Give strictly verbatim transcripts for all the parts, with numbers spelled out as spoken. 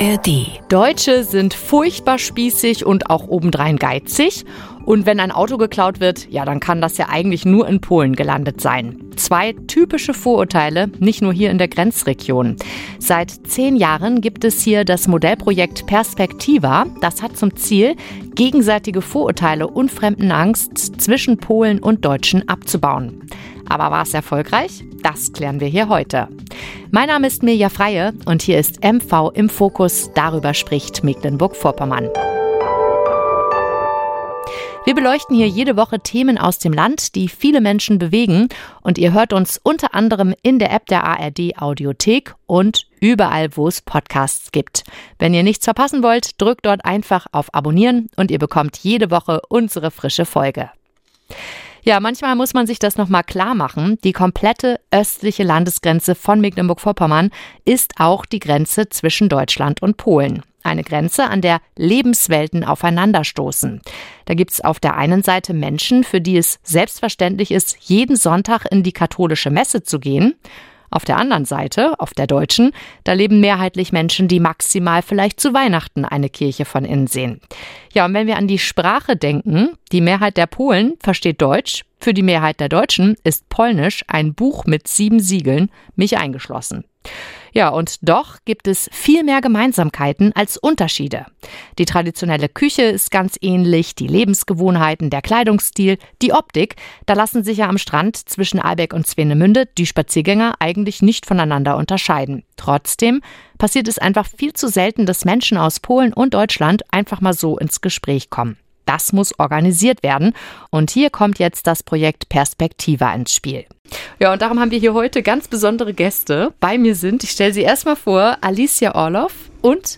R D. Deutsche sind furchtbar spießig und auch obendrein geizig. Und wenn ein Auto geklaut wird, ja, dann kann das ja eigentlich nur in Polen gelandet sein. Zwei typische Vorurteile, nicht nur hier in der Grenzregion. Seit zehn Jahren gibt es hier das Modellprojekt Perspektiva. Das hat zum Ziel, gegenseitige Vorurteile und Fremdenangst zwischen Polen und Deutschen abzubauen. Aber war es erfolgreich? Das klären wir hier heute. Mein Name ist Mirja Freie und hier ist M V im Fokus. Darüber spricht Mecklenburg-Vorpommern. Wir beleuchten hier jede Woche Themen aus dem Land, die viele Menschen bewegen. Und ihr hört uns unter anderem in der App der A R D Audiothek und überall, wo es Podcasts gibt. Wenn ihr nichts verpassen wollt, drückt dort einfach auf Abonnieren und ihr bekommt jede Woche unsere frische Folge. Ja, manchmal muss man sich das nochmal klar machen. Die komplette östliche Landesgrenze von Mecklenburg-Vorpommern ist auch die Grenze zwischen Deutschland und Polen. Eine Grenze, an der Lebenswelten aufeinanderstoßen. Da gibt es auf der einen Seite Menschen, für die es selbstverständlich ist, jeden Sonntag in die katholische Messe zu gehen. Auf der anderen Seite, auf der deutschen, da leben mehrheitlich Menschen, die maximal vielleicht zu Weihnachten eine Kirche von innen sehen. Ja, und wenn wir an die Sprache denken, die Mehrheit der Polen versteht Deutsch. Für die Mehrheit der Deutschen ist Polnisch ein Buch mit sieben Siegeln, mich eingeschlossen. Ja, und doch gibt es viel mehr Gemeinsamkeiten als Unterschiede. Die traditionelle Küche ist ganz ähnlich, die Lebensgewohnheiten, der Kleidungsstil, die Optik. Da lassen sich ja am Strand zwischen Ahlbeck und Swinemünde die Spaziergänger eigentlich nicht voneinander unterscheiden. Trotzdem passiert es einfach viel zu selten, dass Menschen aus Polen und Deutschland einfach mal so ins Gespräch kommen. Das muss organisiert werden. Und hier kommt jetzt das Projekt Perspektiva ins Spiel. Ja, und darum haben wir hier heute ganz besondere Gäste. Bei mir sind, ich stelle sie erstmal vor, Alicja Orlow und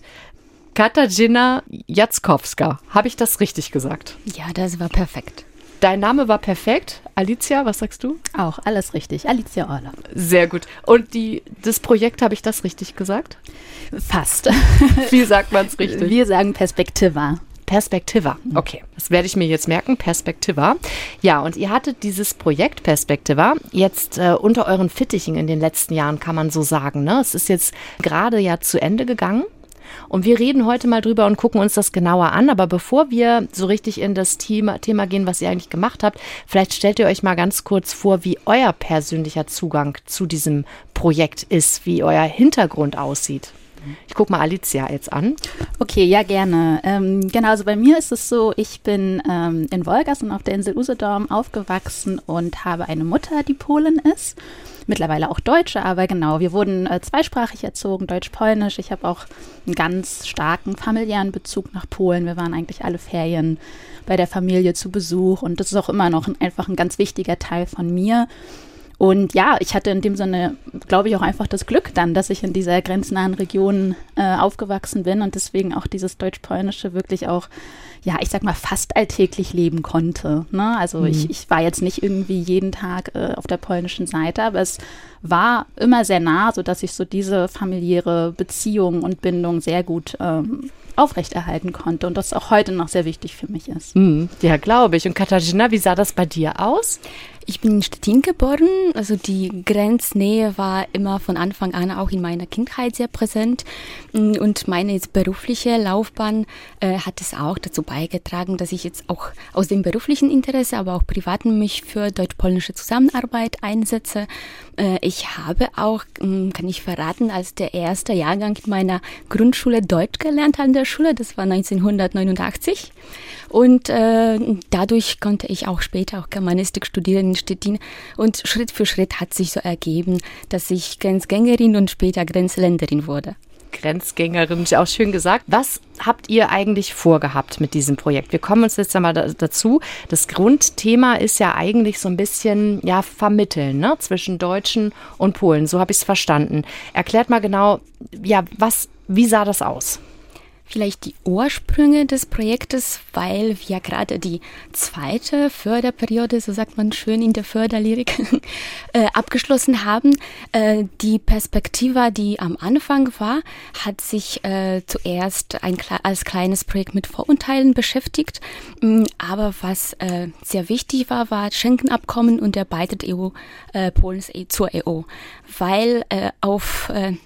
Katarzyna Jackowska. Habe ich das richtig gesagt? Ja, das war perfekt. Dein Name war perfekt. Alicja, was sagst du? Auch alles richtig. Alicja Orlow. Sehr gut. Und die, das Projekt, habe ich das richtig gesagt? Fast. Wie sagt man es richtig? Wir sagen Perspektiva. Perspektiva. Okay, das werde ich mir jetzt merken. Perspektiva. Ja, und ihr hattet dieses Projekt Perspektiva jetzt äh, unter euren Fittichen in den letzten Jahren, kann man so sagen. Ne? Es ist jetzt gerade ja zu Ende gegangen. Und wir reden heute mal drüber und gucken uns das genauer an. Aber bevor wir so richtig in das Thema, Thema gehen, was ihr eigentlich gemacht habt, vielleicht stellt ihr euch mal ganz kurz vor, wie euer persönlicher Zugang zu diesem Projekt ist, wie euer Hintergrund aussieht. Ich gucke mal Alicja jetzt an. Okay, ja, gerne. Ähm, genau, also bei mir ist es so, ich bin ähm, in Wolgast auf der Insel Usedom aufgewachsen und habe eine Mutter, die Polin ist. Mittlerweile auch Deutsche, aber genau, wir wurden äh, zweisprachig erzogen, Deutsch-Polnisch. Ich habe auch einen ganz starken familiären Bezug nach Polen. Wir waren eigentlich alle Ferien bei der Familie zu Besuch und das ist auch immer noch ein, einfach ein ganz wichtiger Teil von mir. Und ja, ich hatte in dem Sinne, glaube ich, auch einfach das Glück dann, dass ich in dieser grenznahen Region äh, aufgewachsen bin und deswegen auch dieses Deutsch-Polnische wirklich auch, ja, ich sag mal, fast alltäglich leben konnte. Ne? Also mhm. ich, ich war jetzt nicht irgendwie jeden Tag äh, auf der polnischen Seite, aber es war immer sehr nah, sodass ich so diese familiäre Beziehung und Bindung sehr gut ähm, aufrechterhalten konnte und das auch heute noch sehr wichtig für mich ist. Mhm. Ja, glaube ich. Und Katarzyna, wie sah das bei dir aus? Ich bin in Stettin geboren, also die Grenznähe war immer von Anfang an auch in meiner Kindheit sehr präsent und meine jetzt berufliche Laufbahn äh, hat es auch dazu beigetragen, dass ich jetzt auch aus dem beruflichen Interesse, aber auch privaten mich für deutsch-polnische Zusammenarbeit einsetze. Äh, ich habe auch, äh, kann ich verraten, als der erste Jahrgang in meiner Grundschule Deutsch gelernt an der Schule, das war neunzehnhundertneunundachtzig. Und äh, dadurch konnte ich auch später auch Germanistik studieren in Stettin. Und Schritt für Schritt hat sich so ergeben, dass ich Grenzgängerin und später Grenzländerin wurde. Grenzgängerin, ist auch schön gesagt. Was habt ihr eigentlich vorgehabt mit diesem Projekt? Wir kommen uns jetzt einmal da, dazu. Das Grundthema ist ja eigentlich so ein bisschen ja vermitteln, ne, zwischen Deutschen und Polen. So habe ich es verstanden. Erklärt mal genau, ja, was, wie sah das aus? Vielleicht die Ursprünge des Projektes, weil wir gerade die zweite Förderperiode, so sagt man schön in der Förderlyrik, äh, abgeschlossen haben. Äh, die Perspektiva, die am Anfang war, hat sich äh, zuerst ein, als kleines Projekt mit Vorurteilen beschäftigt. Aber was äh, sehr wichtig war, war das Schengen-Abkommen und der Beitritt E U, äh, Polens zur E U. Weil äh, auf, äh,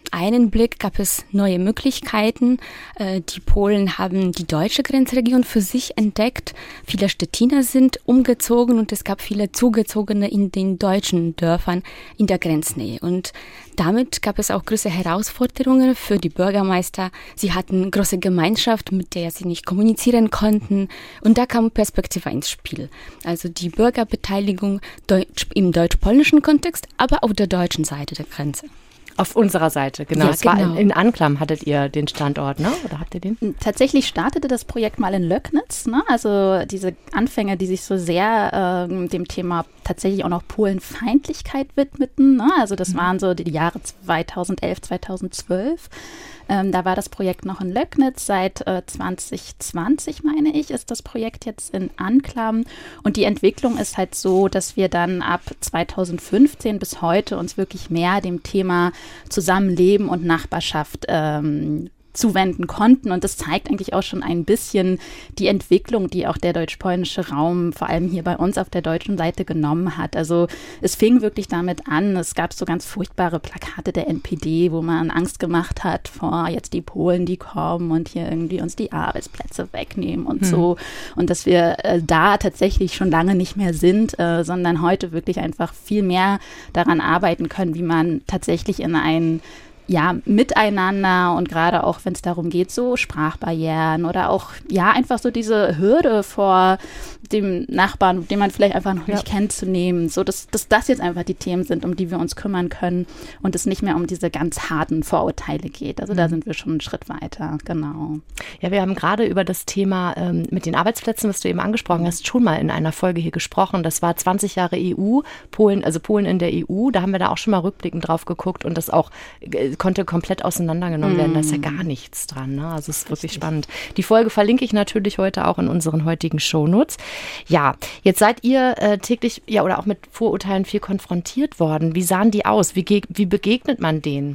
einen Blick gab es neue Möglichkeiten. Äh, die Polen haben die deutsche Grenzregion für sich entdeckt. Viele Stettiner sind umgezogen und es gab viele Zugezogene in den deutschen Dörfern in der Grenznähe. Und damit gab es auch große Herausforderungen für die Bürgermeister. Sie hatten große Gemeinschaft, mit der sie nicht kommunizieren konnten. Und da kam Perspektive ins Spiel. Also die Bürgerbeteiligung Deutsch, im deutsch-polnischen Kontext, aber auf der deutschen Seite der Grenze. Auf unserer Seite, genau. Ja, es war genau. in, in Anklam hattet ihr den Standort, ne? Oder habt ihr den? Tatsächlich startete das Projekt mal in Löcknitz, ne? Also diese Anfänge, die sich so sehr ähm, dem Thema tatsächlich auch noch Polenfeindlichkeit widmeten, ne? Also das mhm. waren so die Jahre zweitausendelf, zweitausendzwölf. Ähm, da war das Projekt noch in Löcknitz. Seit äh, zwanzig zwanzig, meine ich, ist das Projekt jetzt in Anklam. Und die Entwicklung ist halt so, dass wir dann ab zweitausendfünfzehn bis heute uns wirklich mehr dem Thema Zusammenleben und Nachbarschaft ähm, zuwenden konnten. Und das zeigt eigentlich auch schon ein bisschen die Entwicklung, die auch der deutsch-polnische Raum vor allem hier bei uns auf der deutschen Seite genommen hat. Also es fing wirklich damit an, es gab so ganz furchtbare Plakate der N P D, wo man Angst gemacht hat vor jetzt die Polen, die kommen und hier irgendwie uns die Arbeitsplätze wegnehmen und hm. so. Und dass wir äh, da tatsächlich schon lange nicht mehr sind, äh, sondern heute wirklich einfach viel mehr daran arbeiten können, wie man tatsächlich in ein ja, miteinander und gerade auch, wenn es darum geht, so Sprachbarrieren oder auch, ja, einfach so diese Hürde vor dem Nachbarn, den man vielleicht einfach noch ja. nicht kennt, zu nehmen. So, dass, dass das jetzt einfach die Themen sind, um die wir uns kümmern können und es nicht mehr um diese ganz harten Vorurteile geht. Also mhm. da sind wir schon einen Schritt weiter, genau. Ja, wir haben gerade über das Thema ähm, mit den Arbeitsplätzen, was du eben angesprochen hast, schon mal in einer Folge hier gesprochen. Das war zwanzig Jahre E U, Polen, also Polen in der E U. Da haben wir da auch schon mal rückblickend drauf geguckt und das auch äh, konnte komplett auseinandergenommen werden. Da ist ja gar nichts dran. Ne? Also es ist wirklich spannend. Die Folge verlinke ich natürlich heute auch in unseren heutigen Shownotes. Ja, jetzt seid ihr äh, täglich ja oder auch mit Vorurteilen viel konfrontiert worden. Wie sahen die aus? Wie, ge- wie begegnet man denen?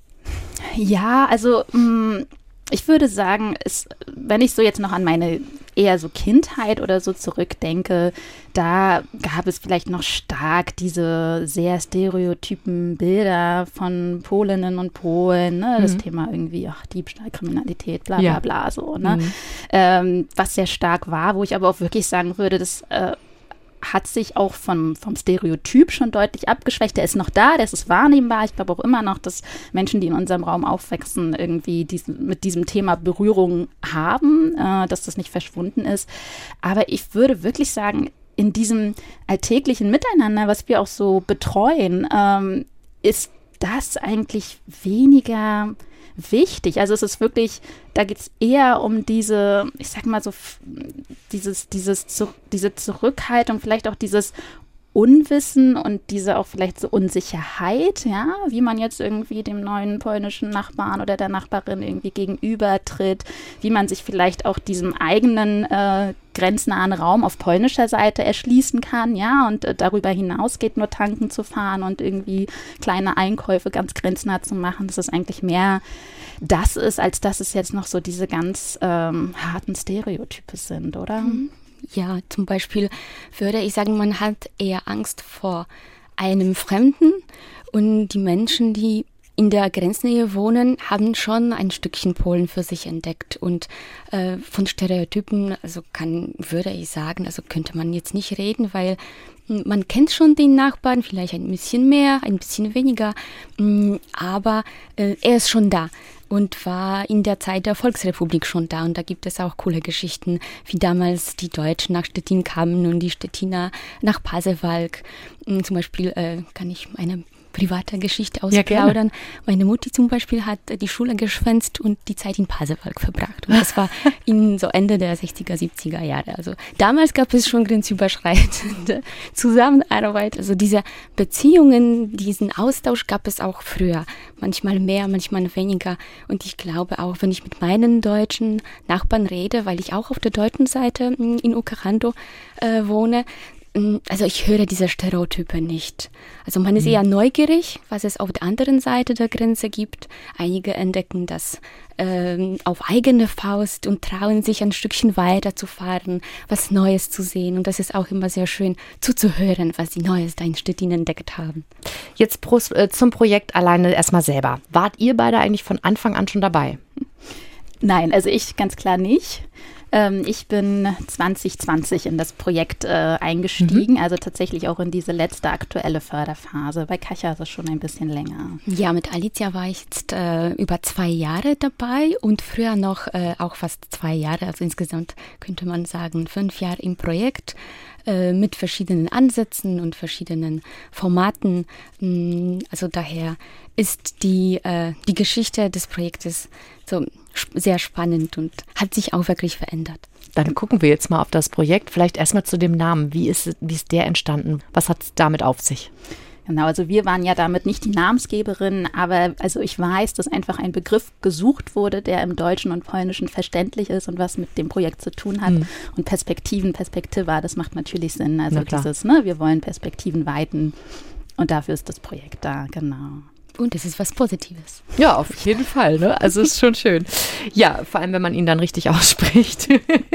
Ja, also mh, ich würde sagen, es, wenn ich so jetzt noch an meine eher so Kindheit oder so zurückdenke, da gab es vielleicht noch stark diese sehr stereotypen Bilder von Polinnen und Polen, ne? Das mhm. Thema irgendwie, ach, Diebstahl, Kriminalität, bla bla ja. bla, so, ne? Mhm. Ähm, was sehr stark war, wo ich aber auch wirklich sagen würde, das äh, hat sich auch vom, vom Stereotyp schon deutlich abgeschwächt. Der ist noch da, der ist wahrnehmbar. Ich glaube auch immer noch, dass Menschen, die in unserem Raum aufwachsen, irgendwie diesen, mit diesem Thema Berührung haben, äh, dass das nicht verschwunden ist. Aber ich würde wirklich sagen, in diesem alltäglichen Miteinander, was wir auch so betreuen, ähm, ist das eigentlich weniger wichtig. Also es ist wirklich, da geht es eher um diese, ich sag mal so, dieses, dieses, diese Zurückhaltung, vielleicht auch dieses Unwissen und diese auch vielleicht so Unsicherheit, ja, wie man jetzt irgendwie dem neuen polnischen Nachbarn oder der Nachbarin irgendwie gegenübertritt, wie man sich vielleicht auch diesem eigenen äh, grenznahen Raum auf polnischer Seite erschließen kann, ja, und äh, darüber hinaus geht nur tanken zu fahren und irgendwie kleine Einkäufe ganz grenznah zu machen, dass es eigentlich mehr das ist, als dass es jetzt noch so diese ganz ähm, harten Stereotype sind, oder? Mhm. Ja, zum Beispiel würde ich sagen, man hat eher Angst vor einem Fremden und die Menschen, die in der Grenznähe wohnen, haben schon ein Stückchen Polen für sich entdeckt und äh, von Stereotypen, also kann, würde ich sagen, also könnte man jetzt nicht reden, weil man kennt schon den Nachbarn, vielleicht ein bisschen mehr, ein bisschen weniger, aber äh, er ist schon da. Und war in der Zeit der Volksrepublik schon da. Und da gibt es auch coole Geschichten, wie damals die Deutschen nach Stettin kamen und die Stettiner nach Pasewalk. Zum Beispiel äh, kann ich eine private Geschichte ausplaudern. Ja, meine Mutti zum Beispiel hat die Schule geschwänzt und die Zeit in Pasewalk verbracht. Und das war in so Ende der sechziger, siebziger Jahre. Also damals gab es schon grenzüberschreitende Zusammenarbeit. Also diese Beziehungen, diesen Austausch gab es auch früher. Manchmal mehr, manchmal weniger. Und ich glaube auch, wenn ich mit meinen deutschen Nachbarn rede, weil ich auch auf der deutschen Seite in Ukarando äh, wohne, Also ich höre diese Stereotype nicht. Also man ist eher neugierig, was es auf der anderen Seite der Grenze gibt. Einige entdecken das ähm, auf eigene Faust und trauen sich ein Stückchen weiter zu fahren, was Neues zu sehen. Und das ist auch immer sehr schön zuzuhören, was sie Neues da in Stettin entdeckt haben. Jetzt pro, äh, zum Projekt alleine erstmal selber. Wart ihr beide eigentlich von Anfang an schon dabei? Nein, also ich ganz klar nicht. Ähm, ich bin zwanzig zwanzig in das Projekt äh, eingestiegen, mhm. also tatsächlich auch in diese letzte aktuelle Förderphase. Bei Kasia ist es schon ein bisschen länger. Ja, mit Alicia war ich jetzt äh, über zwei Jahre dabei und früher noch äh, auch fast zwei Jahre. Also insgesamt könnte man sagen fünf Jahre im Projekt äh, mit verschiedenen Ansätzen und verschiedenen Formaten. Also daher ist die, äh, die Geschichte des Projektes so sehr spannend und hat sich auch wirklich verändert. Dann gucken wir jetzt mal auf das Projekt. Vielleicht erstmal zu dem Namen. Wie ist, wie ist der entstanden? Was hat es damit auf sich? Genau, also wir waren ja damit nicht die Namensgeberin, aber also ich weiß, dass einfach ein Begriff gesucht wurde, der im Deutschen und Polnischen verständlich ist und was mit dem Projekt zu tun hat. Hm. Und Perspektiven, Perspektiva, das macht natürlich Sinn. Also dieses, ne, wir wollen Perspektiven weiten und dafür ist das Projekt da, genau. Und es ist was Positives. Ja, auf jeden Fall. Ne? Also ist schon schön. Ja, vor allem, wenn man ihn dann richtig ausspricht.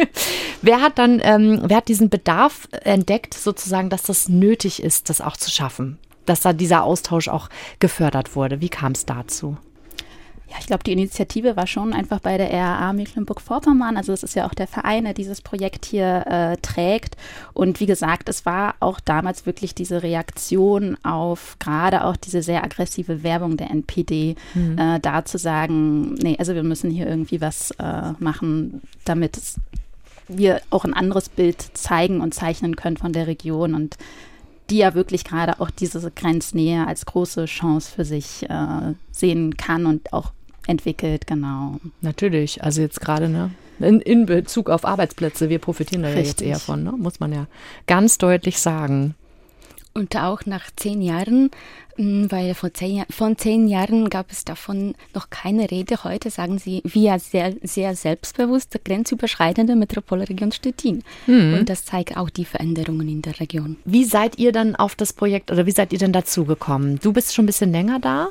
Wer hat dann, ähm, wer hat diesen Bedarf entdeckt, sozusagen, dass das nötig ist, das auch zu schaffen? Dass da dieser Austausch auch gefördert wurde. Wie kam es dazu? Ja, ich glaube, die Initiative war schon einfach bei der R A A Mecklenburg-Vorpommern. Also das ist ja auch der Verein, der dieses Projekt hier äh, trägt. Und wie gesagt, es war auch damals wirklich diese Reaktion auf gerade auch diese sehr aggressive Werbung der N P D, mhm. äh, da zu sagen, nee, also wir müssen hier irgendwie was äh, machen, damit es, wir auch ein anderes Bild zeigen und zeichnen können von der Region und die ja wirklich gerade auch diese Grenznähe als große Chance für sich äh, sehen kann und auch entwickelt, genau. Natürlich, also jetzt gerade ne, in, in Bezug auf Arbeitsplätze, wir profitieren da ja jetzt eher von, ne? Muss man ja ganz deutlich sagen. Und auch nach zehn Jahren, weil von zehn, von zehn Jahren gab es davon noch keine Rede. Heute sagen Sie, wir sehr, sehr selbstbewusste, grenzüberschreitende Metropolregion Stettin. Mhm. Und das zeigt auch die Veränderungen in der Region. Wie seid ihr dann auf das Projekt oder wie seid ihr denn dazu gekommen? Du bist schon ein bisschen länger da?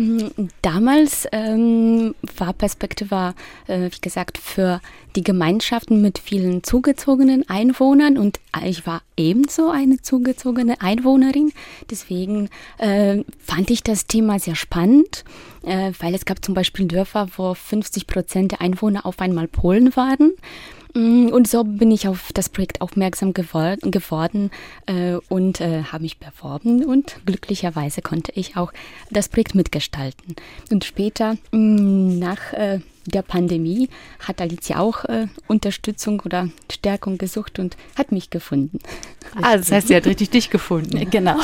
Damals ähm, war Perspektiva, äh, wie gesagt, für die Gemeinschaften mit vielen zugezogenen Einwohnern und ich war ebenso eine zugezogene Einwohnerin. Deswegen äh, fand ich das Thema sehr spannend, äh, weil es gab zum Beispiel Dörfer, wo fünfzig Prozent der Einwohner auf einmal Polen waren. Und so bin ich auf das Projekt aufmerksam gewor- geworden äh, und äh, habe mich beworben und glücklicherweise konnte ich auch das Projekt mitgestalten. Und später, mh, nach äh, der Pandemie, hat Alicia auch äh, Unterstützung oder Stärkung gesucht und hat mich gefunden. Ah, das heißt, sie hat richtig dich gefunden. Genau.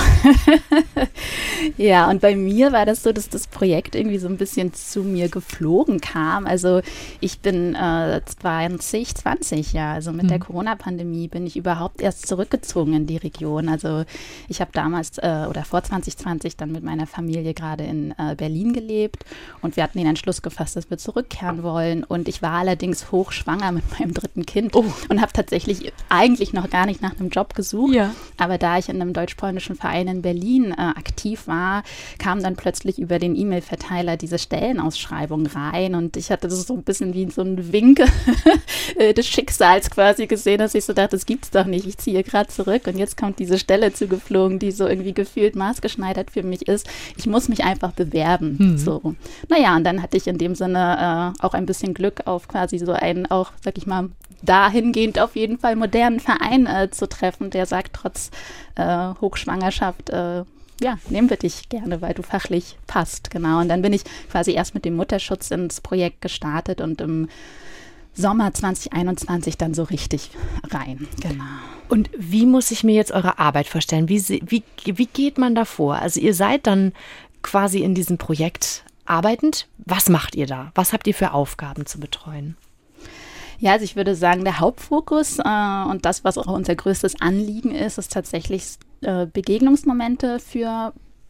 Ja, und bei mir war das so, dass das Projekt irgendwie so ein bisschen zu mir geflogen kam. Also ich bin äh, zwanzig zwanzig, ja, also mit mhm. der Corona-Pandemie bin ich überhaupt erst zurückgezogen in die Region. Also ich habe damals äh, oder vor zwanzig zwanzig dann mit meiner Familie gerade in äh, Berlin gelebt und wir hatten den Entschluss gefasst, dass wir zurückkehren wollen. Und ich war allerdings hochschwanger mit meinem dritten Kind oh. und habe tatsächlich eigentlich noch gar nicht nach einem Job gesucht. Ja. Aber da ich in einem deutsch-polnischen Verein in Berlin äh, aktiv war, kam dann plötzlich über den E-Mail-Verteiler diese Stellenausschreibung rein und ich hatte das so ein bisschen wie so ein Wink des Schicksals quasi gesehen, dass ich so dachte, das gibt's doch nicht, ich ziehe gerade zurück und jetzt kommt diese Stelle zugeflogen, die so irgendwie gefühlt maßgeschneidert für mich ist. Ich muss mich einfach bewerben. Mhm. So. Naja, und dann hatte ich in dem Sinne äh, auch ein bisschen Glück auf quasi so einen auch, sag ich mal, dahingehend auf jeden Fall modernen Verein äh, zu treffen, der sagt, trotz äh, Hochschwangerschaft, äh, ja, nehmen wir dich gerne, weil du fachlich passt, genau. Und dann bin ich quasi erst mit dem Mutterschutz ins Projekt gestartet und im Sommer zwanzig einundzwanzig dann so richtig rein, genau. Und wie muss ich mir jetzt eure Arbeit vorstellen? Wie, wie, wie geht man da vor? Also ihr seid dann quasi in diesem Projekt arbeitend. Was macht ihr da? Was habt ihr für Aufgaben zu betreuen? Ja, also ich würde sagen, der Hauptfokus äh, und das, was auch unser größtes Anliegen ist, ist tatsächlich äh, Begegnungsmomente für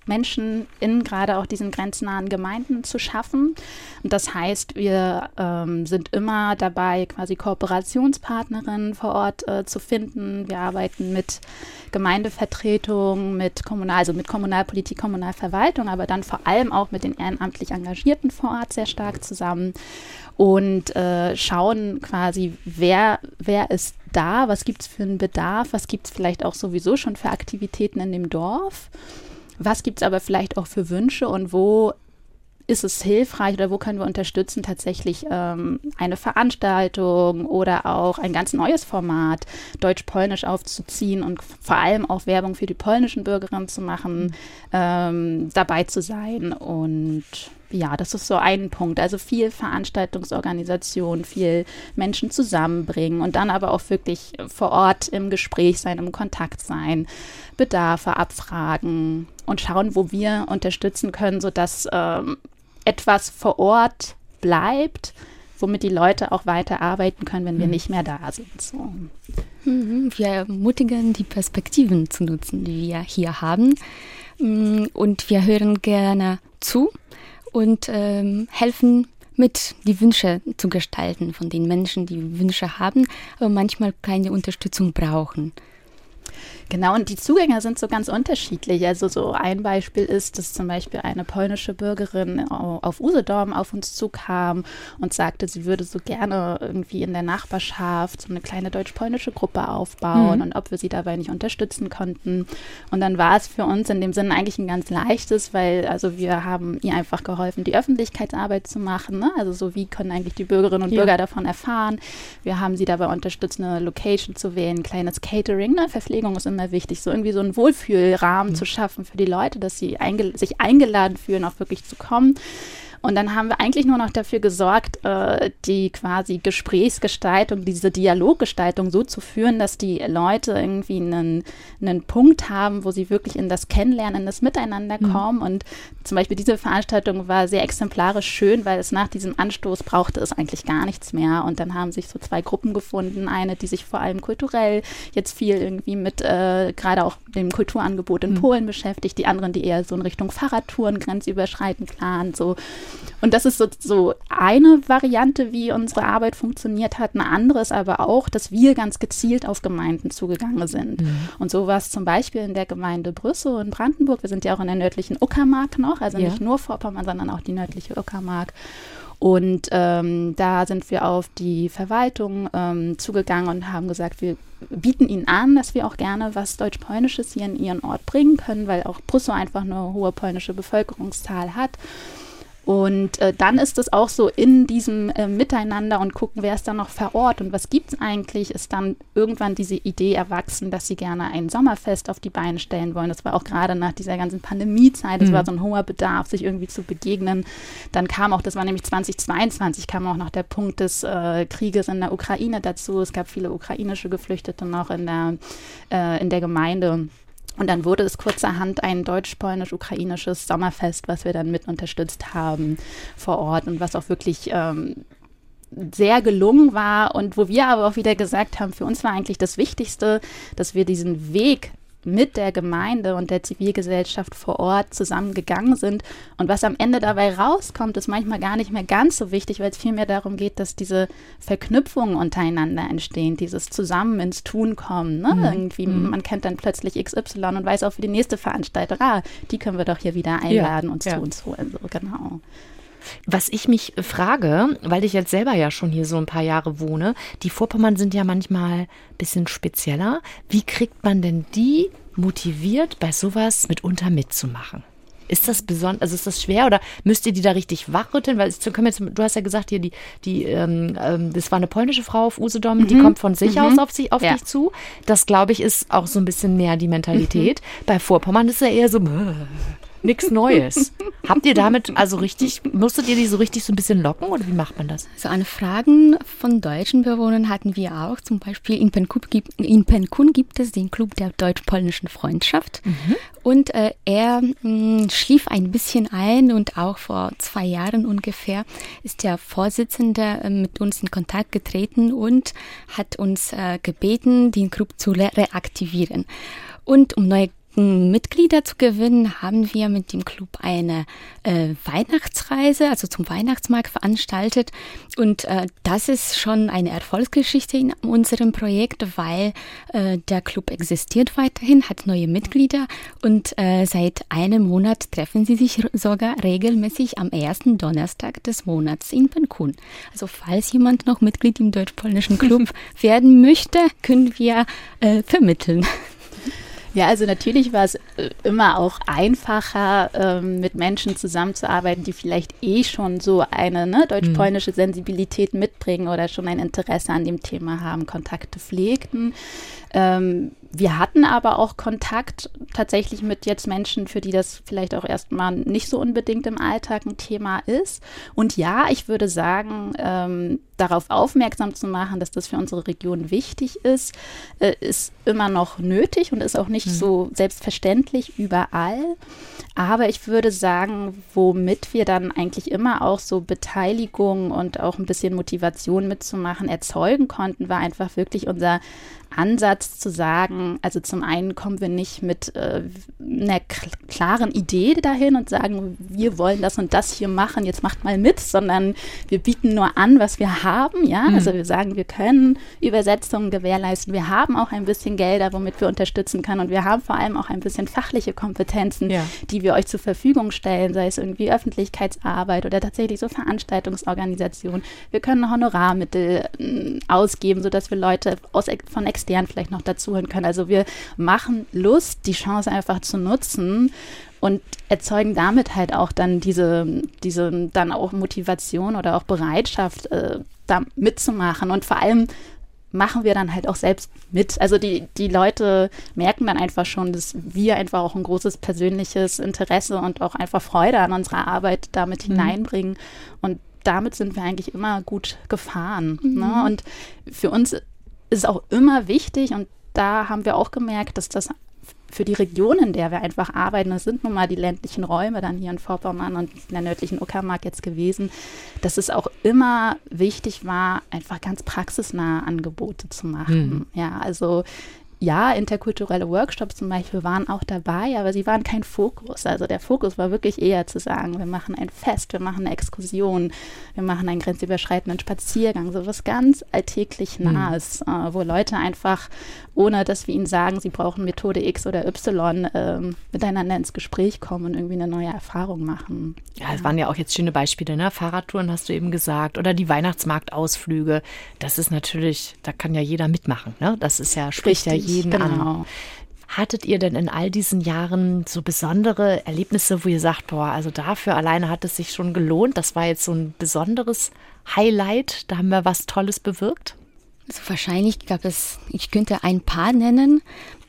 Menschen in gerade auch diesen grenznahen Gemeinden zu schaffen. Und das heißt, wir ähm, sind immer dabei, quasi Kooperationspartnerinnen vor Ort äh, zu finden. Wir arbeiten mit Gemeindevertretungen, mit Kommunal, also mit Kommunalpolitik, Kommunalverwaltung, aber dann vor allem auch mit den ehrenamtlich Engagierten vor Ort sehr stark zusammen und äh, schauen quasi, wer, wer ist da, was gibt es für einen Bedarf, was gibt es vielleicht auch sowieso schon für Aktivitäten in dem Dorf, was gibt es aber vielleicht auch für Wünsche und wo ist es hilfreich oder wo können wir unterstützen, tatsächlich ähm, eine Veranstaltung oder auch ein ganz neues Format, Deutsch-Polnisch aufzuziehen und vor allem auch Werbung für die polnischen Bürgerinnen zu machen, mhm. ähm, dabei zu sein. Und ja, das ist so ein Punkt. Also viel Veranstaltungsorganisation, viel Menschen zusammenbringen und dann aber auch wirklich vor Ort im Gespräch sein, im Kontakt sein, Bedarfe abfragen und schauen, wo wir unterstützen können, sodass ähm, etwas vor Ort bleibt, womit die Leute auch weiter arbeiten können, wenn wir mhm. nicht mehr da sind. So. Wir ermutigen, die Perspektiven zu nutzen, die wir hier haben. Und wir hören gerne zu und ähm, helfen mit, die Wünsche zu gestalten von den Menschen, die Wünsche haben, aber manchmal keine Unterstützung brauchen. Genau, und die Zugänge sind so ganz unterschiedlich. Also so ein Beispiel ist, dass zum Beispiel eine polnische Bürgerin auf Usedom auf uns zukam und sagte, sie würde so gerne irgendwie in der Nachbarschaft so eine kleine deutsch-polnische Gruppe aufbauen mhm. und ob wir sie dabei nicht unterstützen konnten. Und dann war es für uns in dem Sinne eigentlich ein ganz leichtes, weil also wir haben ihr einfach geholfen, die Öffentlichkeitsarbeit zu machen. Ne? Also so wie können eigentlich die Bürgerinnen und ja. Bürger davon erfahren. Wir haben sie dabei unterstützt, eine Location zu wählen, ein kleines Catering. Ne? Verpflegung ist immer wichtig, so irgendwie so einen Wohlfühlrahmen mhm. zu schaffen für die Leute, dass sie einge- sich eingeladen fühlen, auch wirklich zu kommen. Und dann haben wir eigentlich nur noch dafür gesorgt, äh, die quasi Gesprächsgestaltung, diese Dialoggestaltung so zu führen, dass die Leute irgendwie einen, einen Punkt haben, wo sie wirklich in das Kennenlernen, in das Miteinander kommen. Mhm. Und zum Beispiel diese Veranstaltung war sehr exemplarisch schön, weil es nach diesem Anstoß brauchte es eigentlich gar nichts mehr. Und dann haben sich so zwei Gruppen gefunden. Eine, die sich vor allem kulturell jetzt viel irgendwie mit äh, gerade auch dem Kulturangebot in mhm. Polen beschäftigt. Die anderen, die eher so in Richtung Fahrradtouren grenzüberschreitend planen, so. Und das ist so, so eine Variante, wie unsere Arbeit funktioniert hat. Eine andere ist aber auch, dass wir ganz gezielt auf Gemeinden zugegangen sind. Mhm. Und so war es zum Beispiel in der Gemeinde Brüssow in Brandenburg. Wir sind ja auch in der nördlichen Uckermark noch, also ja. nicht nur Vorpommern, sondern auch die nördliche Uckermark. Und ähm, da sind wir auf die Verwaltung ähm, zugegangen und haben gesagt, wir bieten ihnen an, dass wir auch gerne was Deutsch-Polnisches hier in ihren Ort bringen können, weil auch Brüssow einfach eine hohe polnische Bevölkerungszahl hat. Und äh, dann ist es auch so in diesem äh, Miteinander und gucken, wer ist da noch vor Ort und was gibt es eigentlich, ist dann irgendwann diese Idee erwachsen, dass sie gerne ein Sommerfest auf die Beine stellen wollen. Das war auch gerade nach dieser ganzen Pandemiezeit, das mhm. war so ein hoher Bedarf, sich irgendwie zu begegnen. Dann kam auch, das war nämlich zweitausendzweiundzwanzig, kam auch noch der Punkt des äh, Krieges in der Ukraine dazu. Es gab viele ukrainische Geflüchtete noch in der, äh, in der Gemeinde. Und dann wurde es kurzerhand ein deutsch-polnisch-ukrainisches Sommerfest, was wir dann mit unterstützt haben vor Ort und was auch wirklich ähm, sehr gelungen war und wo wir aber auch wieder gesagt haben, für uns war eigentlich das Wichtigste, dass wir diesen Weg mit der Gemeinde und der Zivilgesellschaft vor Ort zusammengegangen sind. Und was am Ende dabei rauskommt, ist manchmal gar nicht mehr ganz so wichtig, weil es vielmehr darum geht, dass diese Verknüpfungen untereinander entstehen, dieses Zusammen ins Tun kommen. Ne? Mhm. Irgendwie, mhm. man kennt dann plötzlich X Y und weiß auch für die nächste Veranstaltung, ah, die können wir doch hier wieder einladen ja, und ja. zu uns holen. So, genau. Was ich mich frage, weil ich jetzt selber ja schon hier so ein paar Jahre wohne, die Vorpommern sind ja manchmal ein bisschen spezieller. Wie kriegt man denn die motiviert, bei sowas mitunter mitzumachen? Ist das besonders, also ist das schwer oder müsst ihr die da richtig wachrütteln? Weil es, du hast ja gesagt, hier die, die, ähm, das war eine polnische Frau auf Usedom, mhm. die kommt von sich mhm. aus auf, sich, auf ja. dich zu. Das, glaube ich, ist auch so ein bisschen mehr die Mentalität. Mhm. Bei Vorpommern ist ja eher so, nichts Neues. Habt ihr damit also richtig, musstet ihr die so richtig so ein bisschen locken oder wie macht man das? So an Fragen von deutschen Bewohnern hatten wir auch. Zum Beispiel in Penkun gibt, in Penkun gibt es den Club der deutsch-polnischen Freundschaft. Mhm. Und äh, er mh, schlief ein bisschen ein und auch vor zwei Jahren ungefähr ist der Vorsitzende äh, mit uns in Kontakt getreten und hat uns äh, gebeten, den Club zu re- reaktivieren. Und um neue Mitglieder zu gewinnen, haben wir mit dem Club eine äh, Weihnachtsreise, also zum Weihnachtsmarkt veranstaltet. Und äh, das ist schon eine Erfolgsgeschichte in unserem Projekt, weil äh, der Club existiert weiterhin, hat neue Mitglieder und äh, seit einem Monat treffen sie sich sogar regelmäßig am ersten Donnerstag des Monats in Penkun. Also falls jemand noch Mitglied im deutsch-polnischen Club werden möchte, können wir äh, vermitteln. Ja, also natürlich war es immer auch einfacher, ähm, mit Menschen zusammenzuarbeiten, die vielleicht eh schon so eine ne, deutsch-polnische Sensibilität mitbringen oder schon ein Interesse an dem Thema haben, Kontakte pflegten. Ähm, wir hatten aber auch Kontakt tatsächlich mit jetzt Menschen, für die das vielleicht auch erstmal nicht so unbedingt im Alltag ein Thema ist. Und ja, ich würde sagen, ähm, darauf aufmerksam zu machen, dass das für unsere Region wichtig ist, äh, ist immer noch nötig und ist auch nicht mhm. so selbstverständlich überall. Aber ich würde sagen, womit wir dann eigentlich immer auch so Beteiligung und auch ein bisschen Motivation mitzumachen erzeugen konnten, war einfach wirklich unser Ansatz zu sagen, also zum einen kommen wir nicht mit äh, einer k- klaren Idee dahin und sagen, wir wollen das und das hier machen, jetzt macht mal mit, sondern wir bieten nur an, was wir haben, ja, mhm. also wir sagen, wir können Übersetzungen gewährleisten, wir haben auch ein bisschen Gelder, womit wir unterstützen können und wir haben vor allem auch ein bisschen fachliche Kompetenzen, ja. die wir euch zur Verfügung stellen, sei es irgendwie Öffentlichkeitsarbeit oder tatsächlich so Veranstaltungsorganisation. Wir können Honorarmittel äh, ausgeben, sodass wir Leute aus, von extern vielleicht noch dazuhören können. Also wir machen Lust, die Chance einfach zu nutzen und erzeugen damit halt auch dann diese, diese dann auch Motivation oder auch Bereitschaft, äh, da mitzumachen. Und vor allem machen wir dann halt auch selbst mit. Also die, die Leute merken dann einfach schon, dass wir einfach auch ein großes persönliches Interesse und auch einfach Freude an unserer Arbeit damit mhm. hineinbringen. Und damit sind wir eigentlich immer gut gefahren. Mhm. Ne? Und für uns ist auch immer wichtig und da haben wir auch gemerkt, dass das für die Region, in der wir einfach arbeiten, das sind nun mal die ländlichen Räume dann hier in Vorpommern und in der nördlichen Uckermark jetzt gewesen, dass es auch immer wichtig war, einfach ganz praxisnahe Angebote zu machen. Mhm. Ja, also ja, interkulturelle Workshops zum Beispiel waren auch dabei, aber sie waren kein Fokus. Also der Fokus war wirklich eher zu sagen, wir machen ein Fest, wir machen eine Exkursion, wir machen einen grenzüberschreitenden Spaziergang, so was ganz alltäglich Nahes, mhm. äh, wo Leute einfach, ohne dass wir ihnen sagen, sie brauchen Methode X oder Y, äh, miteinander ins Gespräch kommen und irgendwie eine neue Erfahrung machen. Ja, es waren ja auch jetzt schöne Beispiele, ne? Fahrradtouren hast du eben gesagt oder die Weihnachtsmarktausflüge. Das ist natürlich, da kann ja jeder mitmachen, ne? Das ist ja, spricht ja jeden genau. an. Hattet ihr denn in all diesen Jahren so besondere Erlebnisse, wo ihr sagt, boah, also dafür alleine hat es sich schon gelohnt, das war jetzt so ein besonderes Highlight, da haben wir was Tolles bewirkt? Also wahrscheinlich gab es, ich könnte ein paar nennen,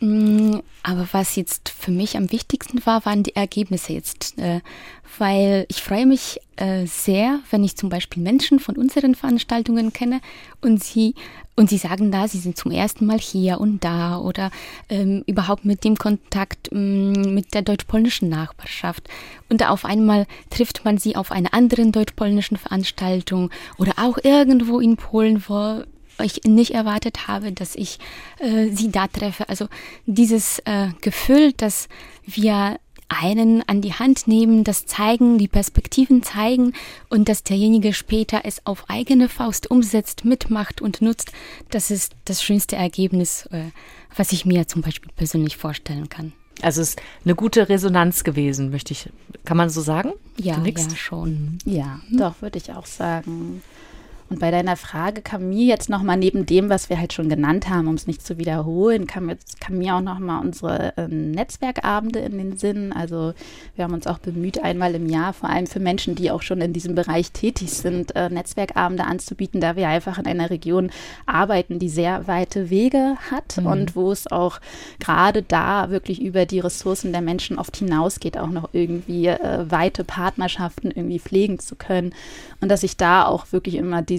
aber was jetzt für mich am wichtigsten war, waren die Ergebnisse jetzt, weil ich freue mich sehr, wenn ich zum Beispiel Menschen von unseren Veranstaltungen kenne und sie und sie sagen da, sie sind zum ersten Mal hier und da oder ähm, überhaupt mit dem Kontakt ähm, mit der deutsch-polnischen Nachbarschaft. Und auf einmal trifft man sie auf einer anderen deutsch-polnischen Veranstaltung oder auch irgendwo in Polen, wo ich nicht erwartet habe, dass ich äh, sie da treffe. Also dieses äh, Gefühl, dass wir einen an die Hand nehmen, das zeigen, die Perspektiven zeigen und dass derjenige später es auf eigene Faust umsetzt, mitmacht und nutzt, das ist das schönste Ergebnis, äh, was ich mir zum Beispiel persönlich vorstellen kann. Also es ist eine gute Resonanz gewesen, möchte ich, kann man so sagen? Ja, ja schon. Ja, mhm. doch, würde ich auch sagen. Und bei deiner Frage kam mir jetzt nochmal neben dem, was wir halt schon genannt haben, um es nicht zu wiederholen, kam, jetzt, kam mir auch nochmal unsere ähm, Netzwerkabende in den Sinn. Also wir haben uns auch bemüht, einmal im Jahr, vor allem für Menschen, die auch schon in diesem Bereich tätig sind, äh, Netzwerkabende anzubieten, da wir einfach in einer Region arbeiten, die sehr weite Wege hat mhm. und wo es auch gerade da wirklich über die Ressourcen der Menschen oft hinausgeht, auch noch irgendwie äh, weite Partnerschaften irgendwie pflegen zu können. Und dass ich da auch wirklich immer die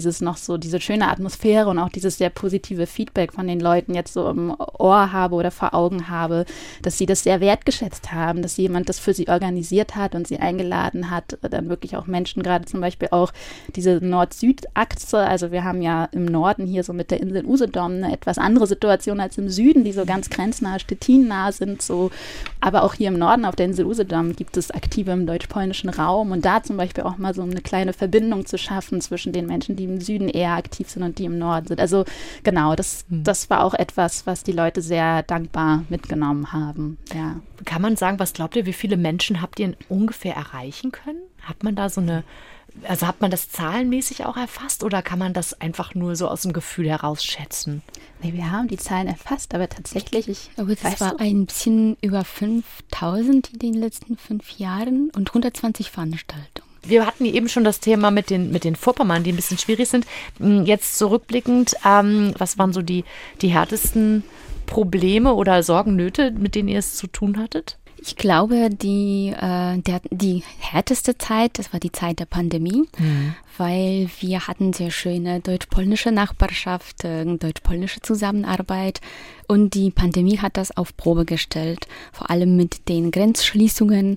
dieses noch so, diese schöne Atmosphäre und auch dieses sehr positive Feedback von den Leuten jetzt so im Ohr habe oder vor Augen habe, dass sie das sehr wertgeschätzt haben, dass jemand das für sie organisiert hat und sie eingeladen hat, dann wirklich auch Menschen, gerade zum Beispiel auch diese Nord-Süd-Achse, also wir haben ja im Norden hier so mit der Insel Usedom eine etwas andere Situation als im Süden, die so ganz grenznah, stettinnah sind, so, aber auch hier im Norden auf der Insel Usedom gibt es Aktive im deutsch-polnischen Raum und da zum Beispiel auch mal so eine kleine Verbindung zu schaffen zwischen den Menschen, die im Süden eher aktiv sind und die im Norden sind. Also genau, das, das war auch etwas, was die Leute sehr dankbar mitgenommen haben. Ja. Kann man sagen, was glaubt ihr, wie viele Menschen habt ihr ungefähr erreichen können? Hat man da so eine, also hat man das zahlenmäßig auch erfasst oder kann man das einfach nur so aus dem Gefühl heraus schätzen? Nee, wir haben die Zahlen erfasst, aber tatsächlich, ich aber das war du? ein bisschen über fünftausend in den letzten fünf Jahren und hundertzwanzig Veranstaltungen. Wir hatten eben schon das Thema mit den, mit den Vorpommern, die ein bisschen schwierig sind. Jetzt zurückblickend, ähm, was waren so die, die härtesten Probleme oder Sorgen, Nöte, mit denen ihr es zu tun hattet? Ich glaube, die, äh, der, die härteste Zeit, das war die Zeit der Pandemie, mhm. weil wir hatten sehr schöne deutsch-polnische Nachbarschaft, äh, deutsch-polnische Zusammenarbeit und die Pandemie hat das auf Probe gestellt, vor allem mit den Grenzschließungen.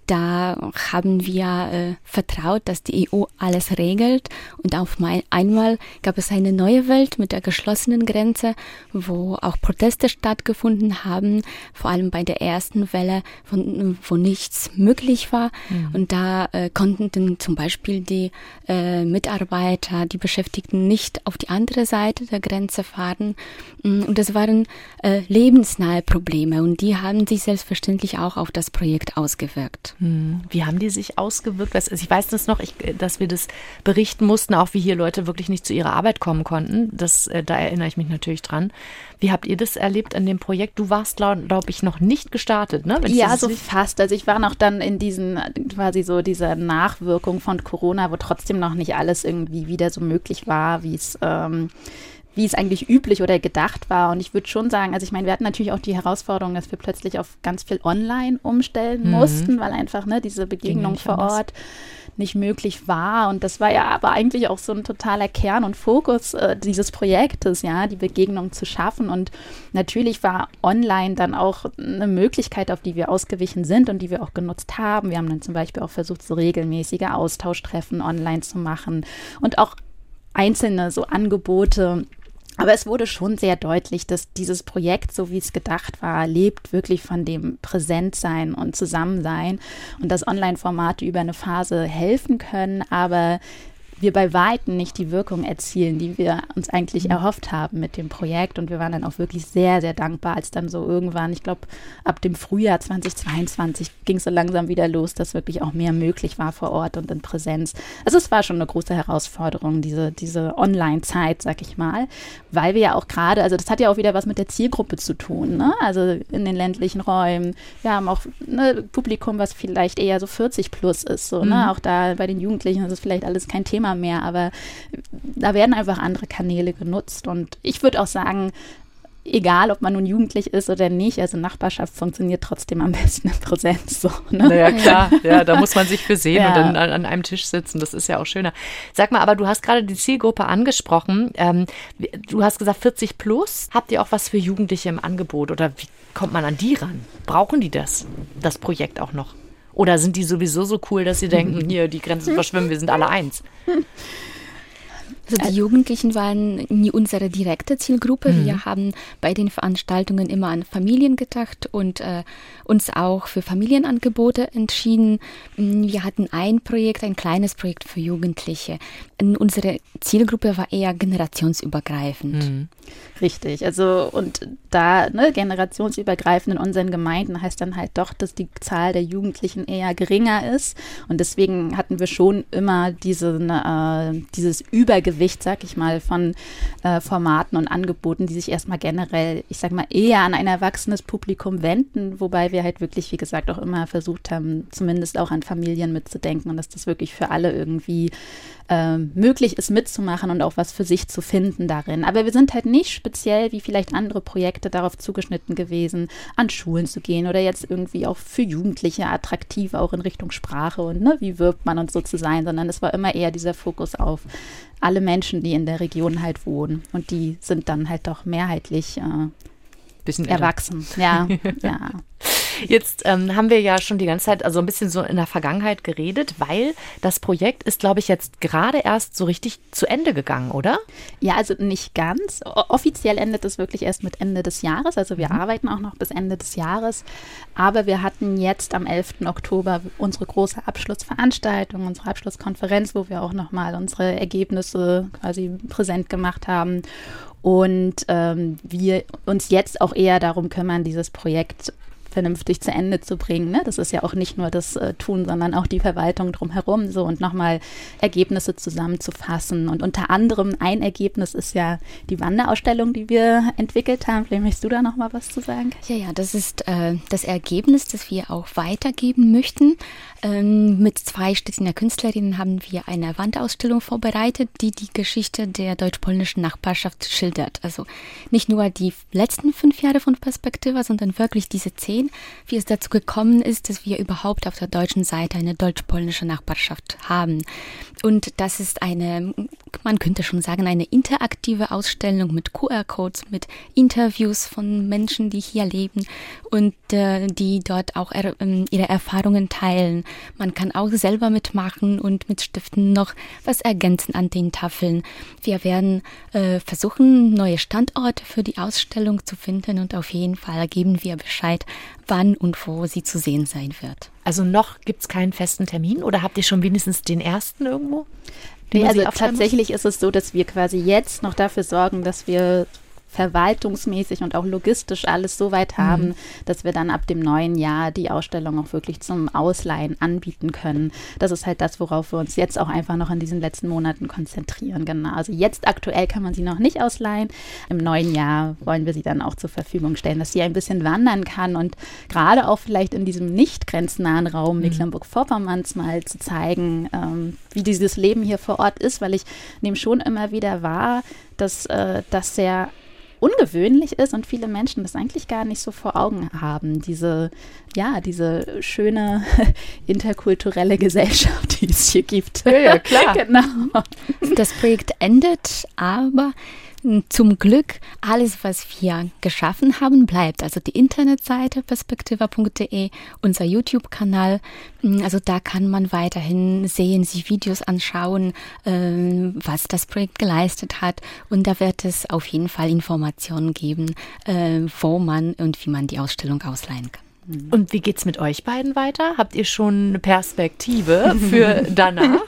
Da haben wir äh, vertraut, dass die E U alles regelt und auf mein, einmal gab es eine neue Welt mit der geschlossenen Grenze, wo auch Proteste stattgefunden haben, vor allem bei der ersten Welle, von, wo nichts möglich war. Mhm. Und da äh, konnten dann zum Beispiel die äh, Mitarbeiter, die Beschäftigten nicht auf die andere Seite der Grenze fahren. Und das waren äh, lebensnahe Probleme und die haben sich selbstverständlich auch auf das Projekt ausgewirkt. Wie haben die sich ausgewirkt? Also ich weiß das noch, ich, dass wir das berichten mussten, auch wie hier Leute wirklich nicht zu ihrer Arbeit kommen konnten. Das, äh, da erinnere ich mich natürlich dran. Wie habt ihr das erlebt an dem Projekt? Du warst, glaube glaub ich, noch nicht gestartet, ne? Wenn ja, so fast. Also ich war noch dann in diesen, quasi so dieser Nachwirkung von Corona, wo trotzdem noch nicht alles irgendwie wieder so möglich war, wie es ähm, wie es eigentlich üblich oder gedacht war. Und ich würde schon sagen, also ich meine, wir hatten natürlich auch die Herausforderung, dass wir plötzlich auf ganz viel online umstellen mhm. mussten, weil einfach ne, diese Begegnung vor Ort nicht möglich war. Und das war ja aber eigentlich auch so ein totaler Kern und Fokus äh, dieses Projektes, ja, die Begegnung zu schaffen. Und natürlich war online dann auch eine Möglichkeit, auf die wir ausgewichen sind und die wir auch genutzt haben. Wir haben dann zum Beispiel auch versucht, so regelmäßige Austauschtreffen online zu machen und auch einzelne so Angebote. Aber es wurde schon sehr deutlich, dass dieses Projekt, so wie es gedacht war, lebt wirklich von dem Präsentsein und Zusammensein und dass Online-Formate über eine Phase helfen können, aber wir bei Weitem nicht die Wirkung erzielen, die wir uns eigentlich mhm. erhofft haben mit dem Projekt. Und wir waren dann auch wirklich sehr, sehr dankbar, als dann so irgendwann, ich glaube, ab dem Frühjahr zweitausendzweiundzwanzig ging es so langsam wieder los, dass wirklich auch mehr möglich war vor Ort und in Präsenz. Also es war schon eine große Herausforderung, diese, diese Online-Zeit, sag ich mal, weil wir ja auch gerade, also das hat ja auch wieder was mit der Zielgruppe zu tun, ne? Also in den ländlichen Räumen. Wir haben auch ein Publikum, was vielleicht eher so vierzig plus ist, so, mhm. ne? Auch da bei den Jugendlichen ist es vielleicht alles kein Thema mehr, aber da werden einfach andere Kanäle genutzt und ich würde auch sagen, egal, ob man nun jugendlich ist oder nicht, also Nachbarschaft funktioniert trotzdem am besten in Präsenz. So, ne? Naja, klar, ja, da muss man sich für sehen ja. und dann an, an einem Tisch sitzen, das ist ja auch schöner. Sag mal, aber du hast gerade die Zielgruppe angesprochen, ähm, du hast gesagt vierzig plus, habt ihr auch was für Jugendliche im Angebot oder wie kommt man an die ran? Brauchen die das, das Projekt auch noch? Oder sind die sowieso so cool, dass sie denken, hier, die Grenzen verschwimmen, wir sind alle eins? Also die Jugendlichen waren nie unsere direkte Zielgruppe. Mhm. Wir haben bei den Veranstaltungen immer an Familien gedacht und äh, uns auch für Familienangebote entschieden. Wir hatten ein Projekt, ein kleines Projekt für Jugendliche. Unsere Zielgruppe war eher generationsübergreifend. Mhm. Richtig, also und da ne, generationsübergreifend in unseren Gemeinden heißt dann halt doch, dass die Zahl der Jugendlichen eher geringer ist und deswegen hatten wir schon immer diese, äh, dieses Übergewicht, sag ich mal, von äh, Formaten und Angeboten, die sich erstmal generell, ich sag mal, eher an ein erwachsenes Publikum wenden, wobei wir halt wirklich, wie gesagt, auch immer versucht haben, zumindest auch an Familien mitzudenken und dass das wirklich für alle irgendwie äh, möglich ist mitzumachen und auch was für sich zu finden darin. Aber wir sind halt nicht speziell, wie vielleicht andere Projekte, darauf zugeschnitten gewesen, an Schulen zu gehen oder jetzt irgendwie auch für Jugendliche attraktiv, auch in Richtung Sprache und ne, wie wirbt man und so zu sein, sondern es war immer eher dieser Fokus auf alle Menschen, die in der Region halt wohnen. Und die sind dann halt doch mehrheitlich äh, Bisschen erwachsen. Ja, ja. Jetzt ähm, haben wir ja schon die ganze Zeit also ein bisschen so in der Vergangenheit geredet, weil das Projekt ist, glaube ich, jetzt gerade erst so richtig zu Ende gegangen, oder? Ja, also nicht ganz. O- offiziell endet es wirklich erst mit Ende des Jahres. Also wir Mhm. arbeiten auch noch bis Ende des Jahres. Aber wir hatten jetzt am elften Oktober unsere große Abschlussveranstaltung, unsere Abschlusskonferenz, wo wir auch nochmal unsere Ergebnisse quasi präsent gemacht haben. Und ähm, wir uns jetzt auch eher darum kümmern, dieses Projekt vernünftig zu Ende zu bringen. Ne? Das ist ja auch nicht nur das äh, Tun, sondern auch die Verwaltung drumherum so und nochmal Ergebnisse zusammenzufassen. Und unter anderem ein Ergebnis ist ja die Wanderausstellung, die wir entwickelt haben. Vielleicht möchtest du da nochmal was zu sagen? Ja, ja, das ist äh, das Ergebnis, das wir auch weitergeben möchten. Ähm, mit zwei Stettiner Künstlerinnen haben wir eine Wandausstellung vorbereitet, die die Geschichte der deutsch-polnischen Nachbarschaft schildert. Also nicht nur die letzten fünf Jahre von Perspektiva, sondern wirklich diese zehn, wie es dazu gekommen ist, dass wir überhaupt auf der deutschen Seite eine deutsch-polnische Nachbarschaft haben. Und das ist eine, man könnte schon sagen, eine interaktive Ausstellung mit Q R-Codes, mit Interviews von Menschen, die hier leben und äh, die dort auch er, äh, ihre Erfahrungen teilen. Man kann auch selber mitmachen und mit Stiften noch was ergänzen an den Tafeln. Wir werden äh, versuchen, neue Standorte für die Ausstellung zu finden und auf jeden Fall geben wir Bescheid, wann und wo sie zu sehen sein wird. Also noch gibt es keinen festen Termin oder habt ihr schon wenigstens den ersten irgendwo? den Nee, man also sich aufschreiben muss? tatsächlich ist es so, dass wir quasi jetzt noch dafür sorgen, dass wir verwaltungsmäßig und auch logistisch alles so weit haben, dass wir dann ab dem neuen Jahr die Ausstellung auch wirklich zum Ausleihen anbieten können. Das ist halt das, worauf wir uns jetzt auch einfach noch in diesen letzten Monaten konzentrieren. Genau. Also jetzt aktuell kann man sie noch nicht ausleihen. Im neuen Jahr wollen wir sie dann auch zur Verfügung stellen, dass sie ein bisschen wandern kann und gerade auch vielleicht in diesem nicht grenznahen Raum Mhm. Mecklenburg-Vorpommerns mal zu zeigen, ähm, wie dieses Leben hier vor Ort ist, weil ich nehme schon immer wieder wahr, dass äh, das sehr ungewöhnlich ist und viele Menschen das eigentlich gar nicht so vor Augen haben. Diese, ja, diese schöne interkulturelle Gesellschaft, die es hier gibt. Ja, ja, klar. Genau. Das Projekt endet, aber zum Glück alles, was wir geschaffen haben, bleibt. Also die Internetseite perspektiva punkt de, unser YouTube-Kanal. Also da kann man weiterhin sehen, sich Videos anschauen, äh, was das Projekt geleistet hat. Und da wird es auf jeden Fall Informationen geben, äh, wo man und wie man die Ausstellung ausleihen kann. Und wie geht's mit euch beiden weiter? Habt ihr schon eine Perspektive für danach?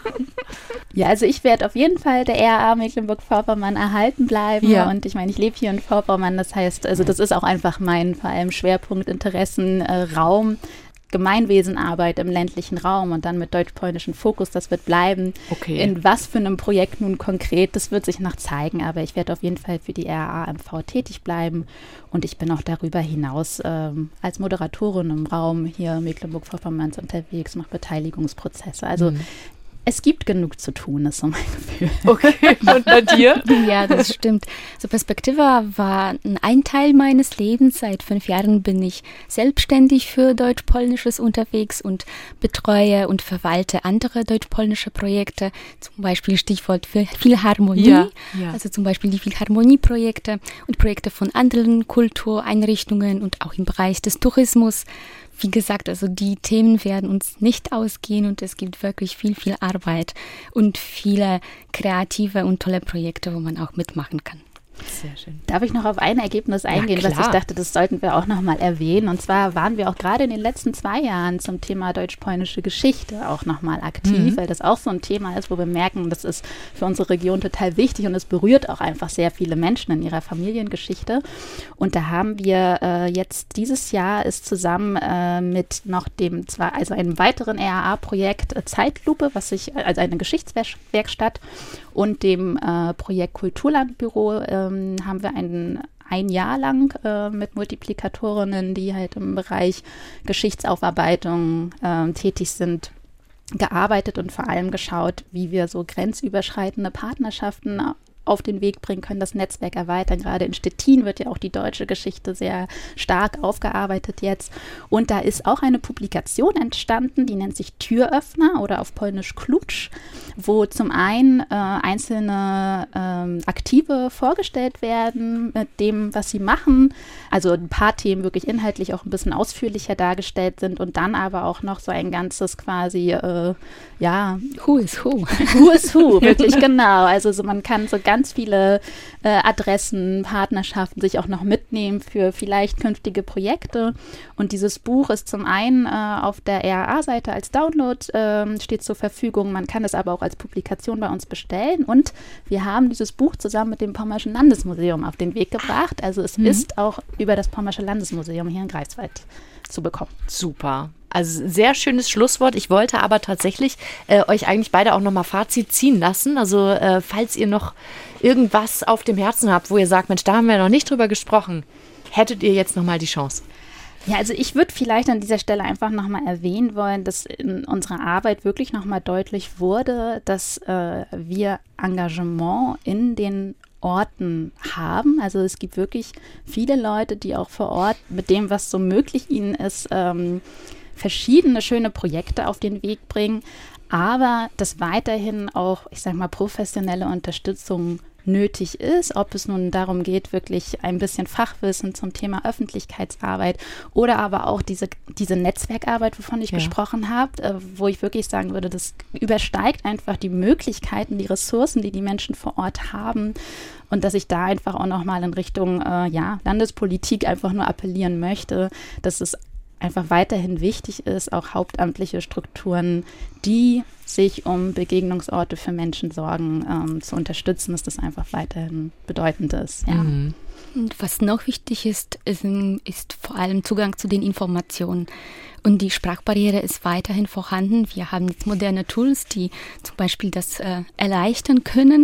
Ja, also ich werde auf jeden Fall der R A Mecklenburg-Vorpommern erhalten bleiben. Ja. Und ich meine, ich lebe hier in Vorpommern. Das heißt, also das ist auch einfach mein vor allem Schwerpunkt, Interessen, äh, Raum. Gemeinwesenarbeit im ländlichen Raum und dann mit deutsch-polnischem Fokus, das wird bleiben. Okay. In was für einem Projekt nun konkret, das wird sich noch zeigen, aber ich werde auf jeden Fall für die R A M V tätig bleiben und ich bin auch darüber hinaus ähm, als Moderatorin im Raum hier Mecklenburg-Vorpommerns unterwegs, mache Beteiligungsprozesse. Also Mhm. es gibt genug zu tun, ist so mein Gefühl. Okay, und bei dir? Ja, das stimmt. So Perspektiva war ein Teil meines Lebens. Seit fünf Jahren bin ich selbstständig für Deutsch-Polnisches unterwegs und betreue und verwalte andere deutsch-polnische Projekte. Zum Beispiel Stichwort für Philharmonie. Ja, ja. Also zum Beispiel die Philharmonie-Projekte und Projekte von anderen Kultureinrichtungen und auch im Bereich des Tourismus. Wie gesagt, also die Themen werden uns nicht ausgehen und es gibt wirklich viel, viel Arbeit und viele kreative und tolle Projekte, wo man auch mitmachen kann. Sehr schön. Darf ich noch auf ein Ergebnis eingehen, was ich klar. dachte, das sollten wir auch noch mal erwähnen. Und zwar waren wir auch gerade in den letzten zwei Jahren zum Thema deutsch-polnische Geschichte auch noch mal aktiv, Mhm. weil das auch so ein Thema ist, wo wir merken, das ist für unsere Region total wichtig und es berührt auch einfach sehr viele Menschen in ihrer Familiengeschichte. Und da haben wir äh, jetzt dieses Jahr ist zusammen äh, mit noch dem, zwar also einem weiteren R A A-Projekt äh, Zeitlupe, was sich, also eine Geschichtswerkstatt und dem äh, Projekt Kulturlandbüro ähm, haben wir ein, ein Jahr lang äh, mit Multiplikatorinnen, die halt im Bereich Geschichtsaufarbeitung äh, tätig sind, gearbeitet und vor allem geschaut, wie wir so grenzüberschreitende Partnerschaften auf den Weg bringen, können das Netzwerk erweitern. Gerade in Stettin wird ja auch die deutsche Geschichte sehr stark aufgearbeitet jetzt. Und da ist auch eine Publikation entstanden, die nennt sich Türöffner oder auf Polnisch Klucz, wo zum einen äh, einzelne ähm, Aktive vorgestellt werden mit dem, was sie machen. Also ein paar Themen wirklich inhaltlich auch ein bisschen ausführlicher dargestellt sind und dann aber auch noch so ein ganzes quasi, äh, ja. Who is who? Who is who, wirklich genau. Also so, man kann so ganz viele äh, Adressen, Partnerschaften sich auch noch mitnehmen für vielleicht künftige Projekte. Und dieses Buch ist zum einen äh, auf der R A A-Seite als Download äh, steht zur Verfügung. Man kann es aber auch als Publikation bei uns bestellen. Und wir haben dieses Buch zusammen mit dem Pommerschen Landesmuseum auf den Weg gebracht. Also es mhm. ist auch über das Pommersche Landesmuseum hier in Greifswald zu bekommen. Super. Also sehr schönes Schlusswort. Ich wollte aber tatsächlich äh, euch eigentlich beide auch nochmal Fazit ziehen lassen. Also äh, falls ihr noch irgendwas auf dem Herzen habt, wo ihr sagt, Mensch, da haben wir noch nicht drüber gesprochen, hättet ihr jetzt nochmal die Chance. Ja, also ich würde vielleicht an dieser Stelle einfach nochmal erwähnen wollen, dass in unserer Arbeit wirklich nochmal deutlich wurde, dass äh, wir Engagement in den Orten haben. Also es gibt wirklich viele Leute, die auch vor Ort mit dem, was so möglich ihnen ist, ähm, verschiedene schöne Projekte auf den Weg bringen, aber dass weiterhin auch, ich sag mal, professionelle Unterstützung nötig ist, ob es nun darum geht, wirklich ein bisschen Fachwissen zum Thema Öffentlichkeitsarbeit oder aber auch diese, diese Netzwerkarbeit, wovon ich ja. gesprochen habe, äh, wo ich wirklich sagen würde, das übersteigt einfach die Möglichkeiten, die Ressourcen, die die Menschen vor Ort haben und dass ich da einfach auch nochmal in Richtung äh, ja, Landespolitik einfach nur appellieren möchte, dass es einfach weiterhin wichtig ist, auch hauptamtliche Strukturen, die sich um Begegnungsorte für Menschen sorgen, ähm, zu unterstützen, dass das einfach weiterhin bedeutend ist. Ja. Mhm. Und was noch wichtig ist, ist, ist vor allem Zugang zu den Informationen. Und die Sprachbarriere ist weiterhin vorhanden. Wir haben jetzt moderne Tools, die zum Beispiel das äh, erleichtern können.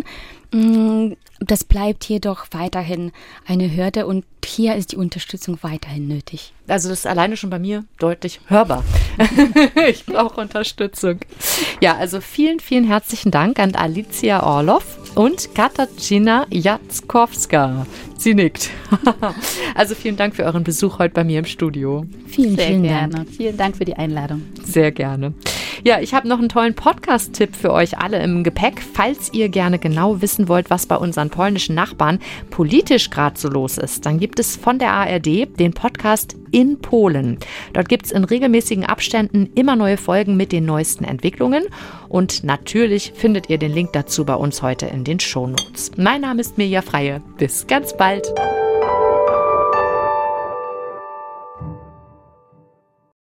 Das bleibt jedoch weiterhin eine Hürde und hier ist die Unterstützung weiterhin nötig. Also das ist alleine schon bei mir deutlich hörbar. Ich brauche Unterstützung. Ja, also vielen, vielen herzlichen Dank an Alicja Orloff und Katarzyna Jackowska. Sie nickt. Also vielen Dank für euren Besuch heute bei mir im Studio. Vielen, Sehr vielen gerne. Dank. Vielen Dank für die Einladung. Sehr gerne. Ja, ich habe noch einen tollen Podcast-Tipp für euch alle im Gepäck, falls ihr gerne genau wissen wollt, was bei unseren polnischen Nachbarn politisch gerade so los ist. Dann gibt es von der A R D den Podcast In Polen. Dort gibt es in regelmäßigen Abständen immer neue Folgen mit den neuesten Entwicklungen und natürlich findet ihr den Link dazu bei uns heute in den Shownotes. Mein Name ist Mirja Freie. Bis ganz bald.